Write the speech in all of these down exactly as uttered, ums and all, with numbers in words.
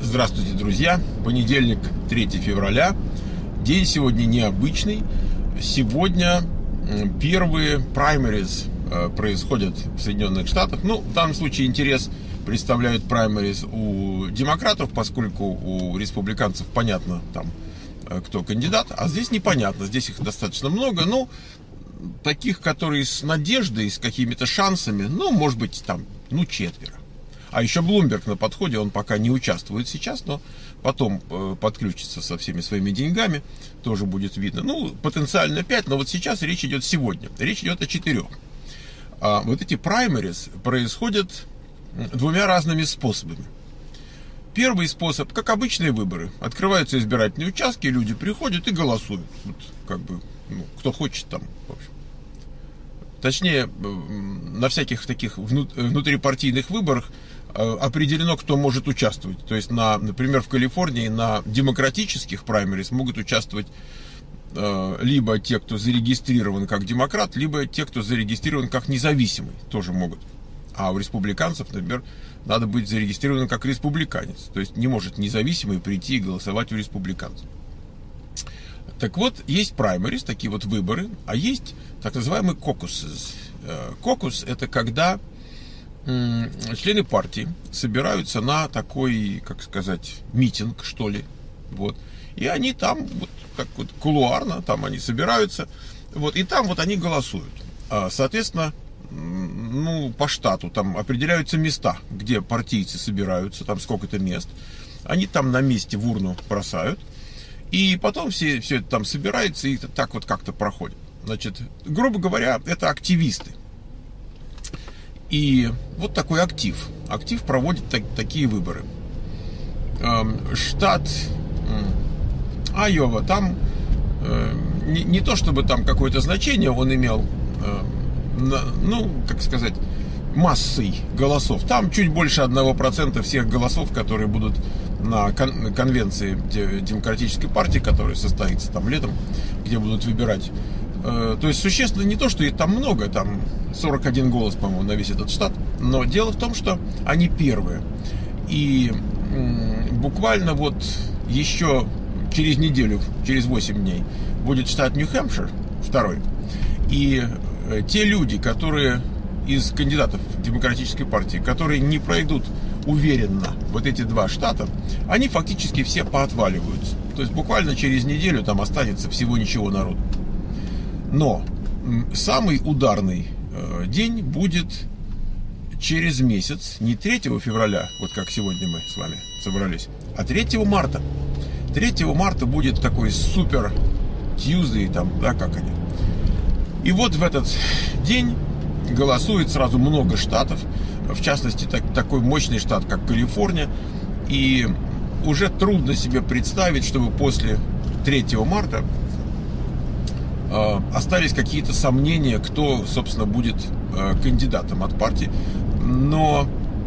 Здравствуйте, друзья! Понедельник, третьего февраля. День сегодня необычный. Сегодня первые праймериз происходят в Соединенных Штатах. Ну, в данном случае интерес представляют праймериз у демократов, поскольку у республиканцев понятно, там, кто кандидат, а здесь непонятно. Здесь их достаточно много, но таких, которые с надеждой, с какими-то шансами, ну, может быть, там, ну, четверо. А еще Блумберг на подходе, он пока не участвует сейчас, но потом э, подключится со всеми своими деньгами, тоже будет видно. Ну, потенциально пять, но вот сейчас речь идет сегодня, речь идет о четырех. А вот эти праймериз происходят двумя разными способами. Первый способ, как обычные выборы. Открываются избирательные участки, люди приходят и голосуют. Вот, как бы, ну, кто хочет там, в общем. Точнее, на всяких таких внутрипартийных выборах определено, кто может участвовать. То есть, на, например, в Калифорнии на демократических праймериз могут участвовать э, либо те, кто зарегистрирован как демократ, либо те, кто зарегистрирован как независимый, тоже могут. А у республиканцев, например, надо быть зарегистрированным как республиканец. То есть не может независимый прийти и голосовать у республиканцев. Так вот, есть праймериз, такие вот выборы, а есть так называемый кокус. Кокус — это когда члены партии собираются на такой, как сказать, митинг, что ли, вот, и они там, вот, как вот кулуарно, там они собираются, вот, и там вот они голосуют. Соответственно, ну, по штату там определяются места, где партийцы собираются, там сколько-то мест, они там на месте в урну бросают, и потом все, все это там собирается, и так вот как-то проходит. Значит, грубо говоря, это активисты. И вот такой актив. Актив проводит так, такие выборы. Эм, штат э, Айова, там э, не, не то чтобы там какое-то значение он имел, э, на, ну, как сказать, массой голосов. Там чуть больше одного процента всех голосов, которые будут на кон- конвенции Демократической партии, которая состоится там летом, где будут выбирать. Э, то есть существенно не то, что их там много, там сорок один голос, по-моему, на весь этот штат, но дело в том, что они первые. И м- буквально вот еще через неделю, через восемь дней будет штат Нью-Хэмпшир, второй. И э, те люди, которые из кандидатов Демократической партии, которые не пройдут уверенно вот эти два штата, они фактически все поотваливаются. То есть буквально через неделю там останется всего ничего народу. Но самый ударный э, день будет через месяц, не третьего февраля, вот как сегодня мы с вами собрались, а третьего марта. третьего марта будет такой супер Tuesday, там, да, как они. И вот в этот день голосует сразу много штатов, в частности, так, такой мощный штат, как Калифорния. И уже трудно себе представить, чтобы после третьего марта э, остались какие-то сомнения, кто, собственно, будет э, кандидатом от партии. Но,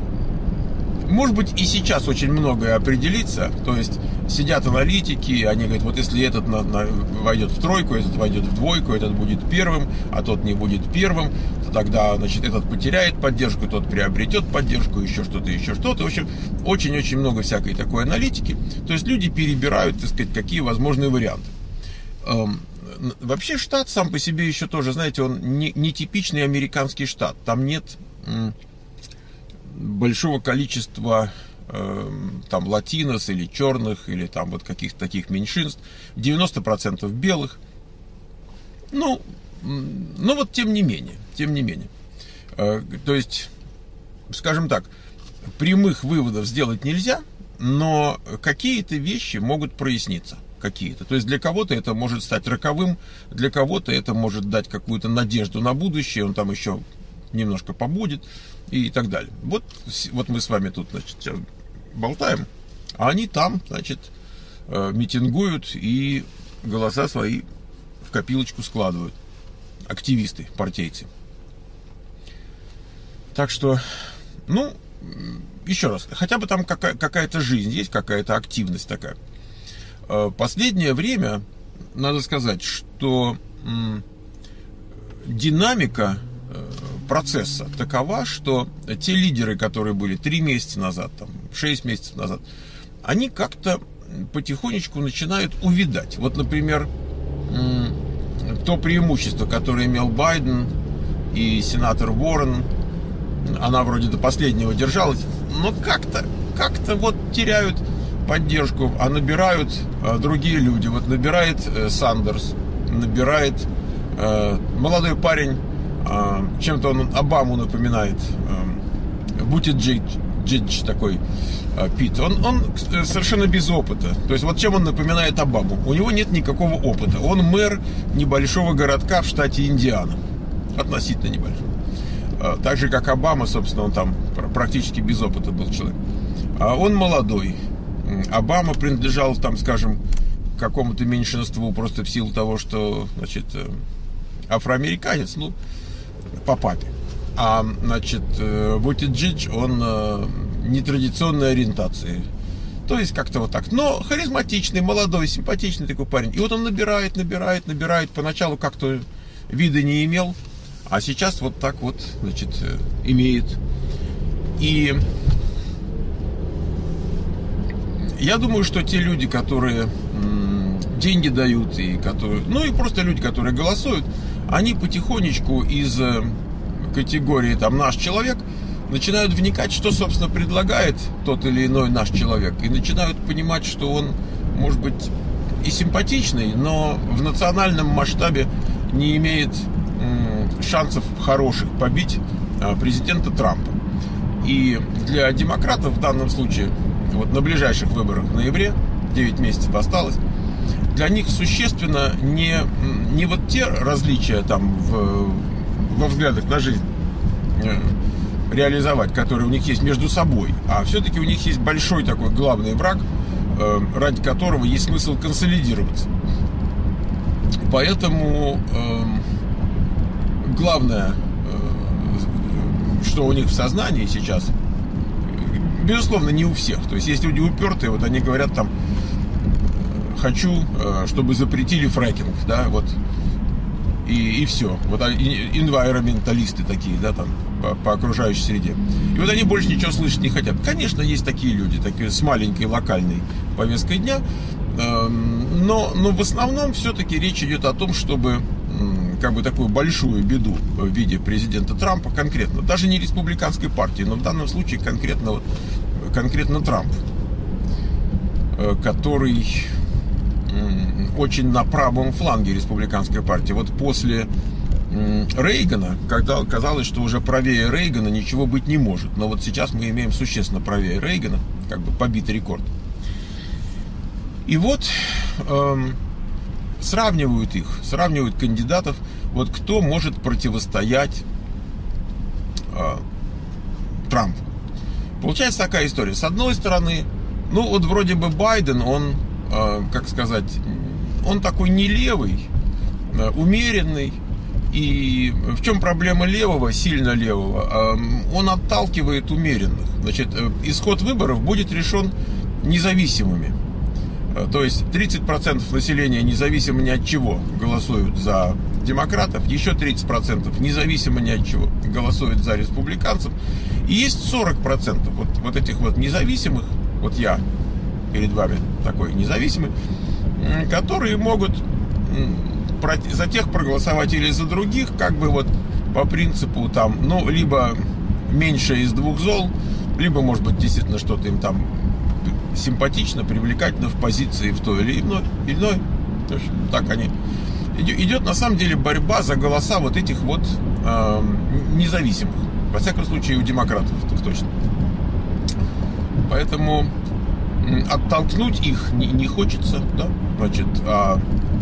может быть, и сейчас очень многое определится. То есть сидят аналитики, они говорят, вот если этот на, на, войдет в тройку, этот войдет в двойку, этот будет первым, а тот не будет первым, то тогда, значит, этот потеряет поддержку, тот приобретет поддержку, еще что-то, еще что-то. В общем, очень-очень много всякой такой аналитики. То есть люди перебирают, так сказать, какие возможные варианты. Эм, вообще штат сам по себе еще тоже, знаете, он не, не типичный американский штат. Там нет м, большого количества там латинос или черных, или там вот каких-то таких меньшинств, девяносто процентов белых. Ну, ну вот тем не менее, тем не менее. То есть, скажем так, прямых выводов сделать нельзя, но какие-то вещи могут проясниться. Какие-то. То есть для кого-то это может стать роковым, для кого-то это может дать какую-то надежду на будущее, он там еще немножко побудет и так далее. Вот, вот мы с вами тут, значит, сейчас болтаем, а они там, значит, митингуют и голоса свои в копилочку складывают. Активисты, партийцы. Так что, ну, еще раз, хотя бы там какая- какая-то жизнь есть, какая-то активность такая. Последнее время, надо сказать, что м, динамика процесса такова, что те лидеры, которые были три месяца назад, там, шесть месяцев назад, они как-то потихонечку начинают увядать. Вот, например, то преимущество, которое имел Байден и сенатор Уоррен, она вроде до последнего держалась, но как-то, как-то вот теряют поддержку, а набирают а, другие люди. Вот набирает э, Сандерс, набирает э, молодой парень, э, чем-то он Обаму напоминает, э, Бутиджидж такой, э, Пит. Он, он совершенно без опыта. То есть вот чем он напоминает Обаму? У него нет никакого опыта. Он мэр небольшого городка в штате Индиана. Относительно небольшого. Э, так же, как Обама, собственно, он там практически без опыта был человек. А он молодой. Обама принадлежал, там, скажем, какому-то меньшинству просто в силу того, что, значит, афроамериканец, ну, по папе. А, значит, Бутиджидж, он нетрадиционной ориентации. То есть как-то вот так. Но харизматичный, молодой, симпатичный такой парень. И вот он набирает, набирает, набирает. Поначалу как-то вида не имел, а сейчас вот так вот, значит, имеет. И я думаю, что те люди, которые м, деньги дают, и которые, ну и просто люди, которые голосуют, они потихонечку из категории там «наш человек» начинают вникать, что, собственно, предлагает тот или иной наш человек, и начинают понимать, что он, может быть, и симпатичный, но в национальном масштабе не имеет м, шансов хороших побить а, президента Трампа. И для демократов в данном случае, вот на ближайших выборах в ноябре, девять месяцев осталось, для них существенно не, не вот те различия там в, во взглядах на жизнь э, реализовать, которые у них есть между собой, а все-таки у них есть большой такой главный враг, э, ради которого есть смысл консолидироваться. Поэтому э, главное, э, что у них в сознании сейчас, безусловно, не у всех. То есть есть люди упертые, вот они говорят там: хочу, чтобы запретили фрекинг, да, вот, и, и все. Вот инвайроменталисты такие, да, там, по, по окружающей среде. И вот они больше ничего слышать не хотят. Конечно, есть такие люди, такие с маленькой локальной повесткой дня, но, но в основном все-таки речь идет о том, чтобы как бы такую большую беду в виде президента Трампа, конкретно, даже не республиканской партии, но в данном случае конкретно, вот, конкретно Трамп, который очень на правом фланге республиканской партии. Вот после Рейгана, когда казалось, что уже правее Рейгана ничего быть не может, но вот сейчас мы имеем существенно правее Рейгана, как бы побитый рекорд. И вот эм, сравнивают их, сравнивают кандидатов, вот кто может противостоять э, Трампу. Получается такая история. С одной стороны, ну вот вроде бы Байден, он, э, как сказать, он такой не левый, э, умеренный. И в чем проблема левого, сильно левого? Э, он отталкивает умеренных. Значит, э, исход выборов будет решен независимыми. То есть тридцать процентов населения независимо ни от чего голосуют за демократов, еще тридцать процентов независимо ни от чего голосуют за республиканцев. И есть сорок процентов вот, вот этих вот независимых, вот я перед вами такой независимый, которые могут за тех проголосовать или за других, как бы вот по принципу там, ну, либо меньше из двух зол, либо, может быть, действительно что-то им там симпатично, привлекательно в позиции в той или иной, иной. В общем, так они. Идет на самом деле борьба за голоса вот этих вот э, независимых. Во всяком случае, у демократов точно. Поэтому оттолкнуть их не, не хочется, да? Значит, а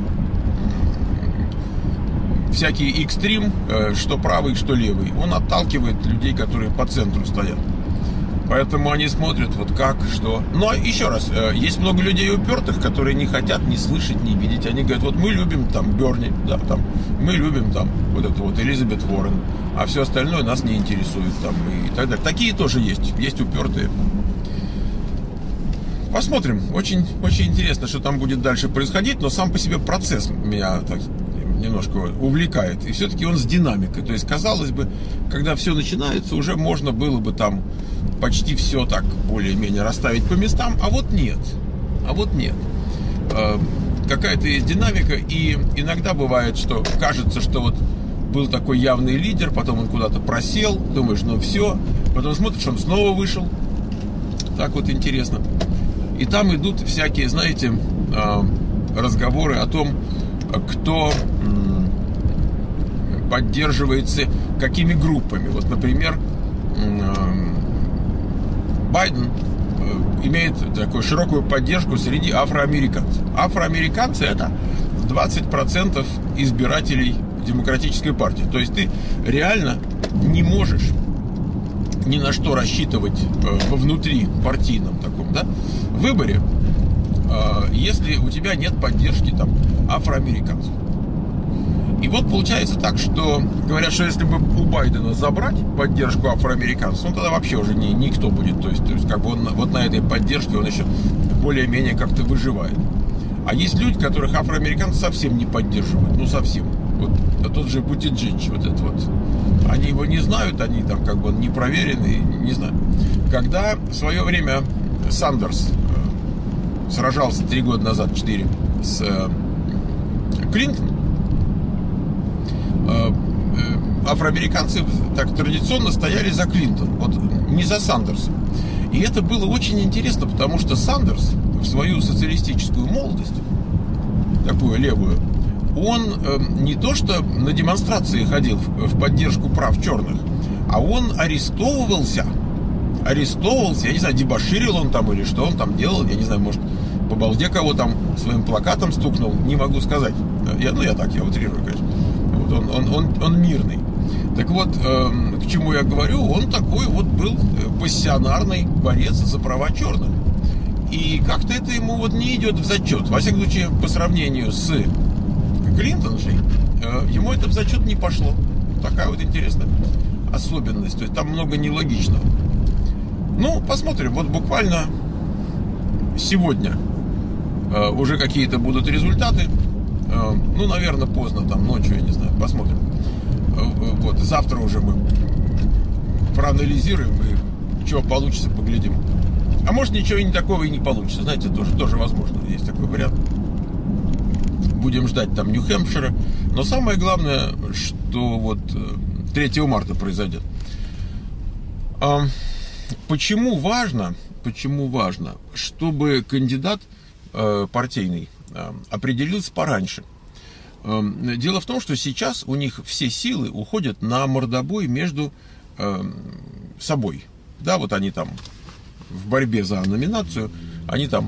всякий экстрим, э, что правый, что левый, он отталкивает людей, которые по центру стоят. Поэтому они смотрят вот как, что. Но еще раз, есть много людей упертых, которые не хотят ни слышать, ни видеть. Они говорят: вот мы любим там Берни, да, там, мы любим там вот эту вот Элизабет Уоррен, а все остальное нас не интересует там и так далее. Такие тоже есть, есть упертые. Посмотрим. Очень, очень интересно, что там будет дальше происходить, но сам по себе процесс меня так немножко увлекает. И все-таки он с динамикой. То есть, казалось бы, когда все начинается, уже можно было бы там почти все так более-менее расставить по местам, а вот нет. А вот нет. Какая-то есть динамика, и иногда бывает, что кажется, что вот был такой явный лидер, потом он куда-то просел, думаешь, ну все, потом смотришь, он снова вышел. Так вот интересно. И там идут всякие, знаете, разговоры о том, кто поддерживается какими группами. Вот, например, Байден имеет такую широкую поддержку среди афроамериканцев. Афроамериканцы — это двадцать процентов избирателей Демократической партии. То есть ты реально не можешь ни на что рассчитывать во внутри партийном таком, да, выборе, если у тебя нет поддержки там афроамериканцев. И вот получается так, что говорят, что если бы у Байдена забрать поддержку афроамериканцев, он тогда вообще уже не, никто будет. То есть, то есть как бы он вот на этой поддержке он еще более-менее как-то выживает. А есть люди, которых афроамериканцы совсем не поддерживают. Ну, совсем. Вот а тот же Бутиджич, вот этот вот. Они его не знают, они там как бы не проверены, не знаю. Когда в свое время Сандерс сражался три года назад, четыре, с Клинтоном, афроамериканцы так традиционно стояли за Клинтон, вот не за Сандерса. И это было очень интересно, потому что Сандерс в свою социалистическую молодость, такую левую, он э, не то что на демонстрации ходил в, в поддержку прав черных, а он арестовывался, арестовывался, я не знаю, дебоширил он там или что он там делал, я не знаю, может, по балде кого там своим плакатом стукнул, не могу сказать. Я, ну, я так, я утрирую, конечно. Вот он, он, он, он мирный. Так вот, э, к чему я говорю, он такой вот был пассионарный борец за права черных. И как-то это ему вот не идет в зачет. Во всяком случае, по сравнению с Клинтоншей, э, ему это в зачет не пошло. Такая вот интересная особенность. То есть там много нелогичного. Ну, посмотрим. Вот буквально сегодня э, уже какие-то будут результаты. Э, ну, наверное, поздно, там ночью, я не знаю. Посмотрим. Э, вот, завтра уже мы проанализируем и что получится, поглядим. А может, ничего и не такого и не получится. Знаете, тоже, тоже возможно. Есть такой вариант. Будем ждать там Нью-Хэмпшира. Но самое главное, что вот третьего марта произойдет. А почему важно, почему важно, чтобы кандидат э, партийный э, определился пораньше? Э, дело в том, что сейчас у них все силы уходят на мордобой между э, собой. Да, вот они там в борьбе за номинацию, они там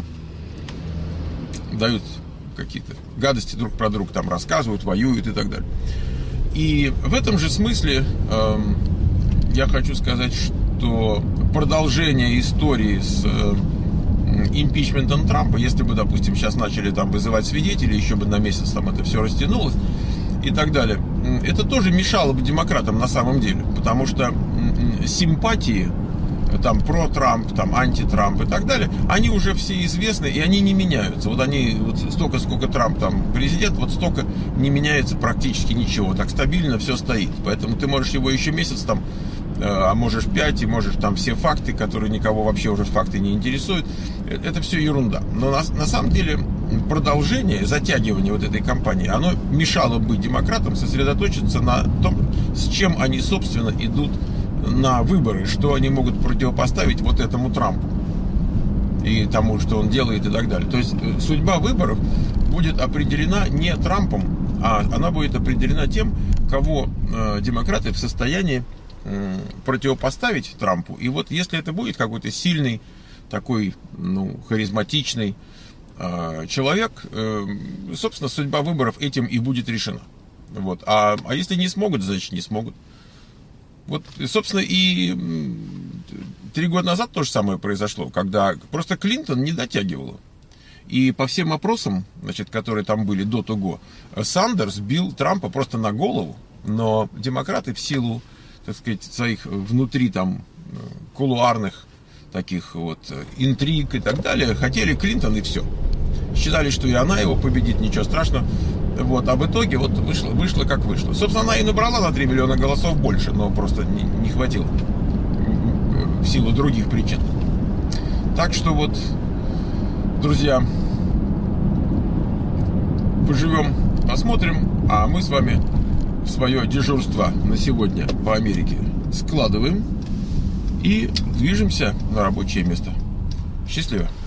дают какие-то гадости друг про друга, там рассказывают, воюют и так далее. И в этом же смысле э, я хочу сказать, что продолжение истории с э, импичментом Трампа, если бы, допустим, сейчас начали там вызывать свидетелей, еще бы на месяц там это все растянулось и так далее, это тоже мешало бы демократам на самом деле, потому что э, симпатии там про Трамп, там анти-Трамп и так далее, они уже все известны, и они не меняются. Вот они, вот столько, сколько Трамп там президент, вот столько не меняется практически ничего. Так стабильно все стоит. Поэтому ты можешь его еще месяц там, а можешь пять, и можешь там все факты, которые никого вообще уже факты не интересуют. Это все ерунда. Но на, на самом деле продолжение, затягивание вот этой кампании, оно мешало бы демократам сосредоточиться на том, с чем они, собственно, идут на выборы, что они могут противопоставить вот этому Трампу и тому, что он делает и так далее. То есть судьба выборов будет определена не Трампом, а она будет определена тем, кого э, демократы в состоянии э, противопоставить Трампу. И вот если это будет какой-то сильный, такой, ну, харизматичный э, человек, э, собственно, судьба выборов этим и будет решена. Вот. А, а если не смогут, значит не смогут. Вот, собственно, и три года назад то же самое произошло, когда просто Клинтон не дотягивала. И по всем опросам, значит, которые там были до того, Сандерс бил Трампа просто на голову, но демократы в силу, так сказать, своих внутри там кулуарных таких вот интриг и так далее, хотели Клинтон и все. Считали, что и она его победит, ничего страшного. Вот, а в итоге вот вышло, вышло как вышло. Собственно, она и набрала на три миллиона голосов больше, но просто не, не хватило. в силу других причин. Так что вот, друзья, поживем, посмотрим, а мы с вами свое дежурство на сегодня по Америке складываем и движемся на рабочее место. Счастливо!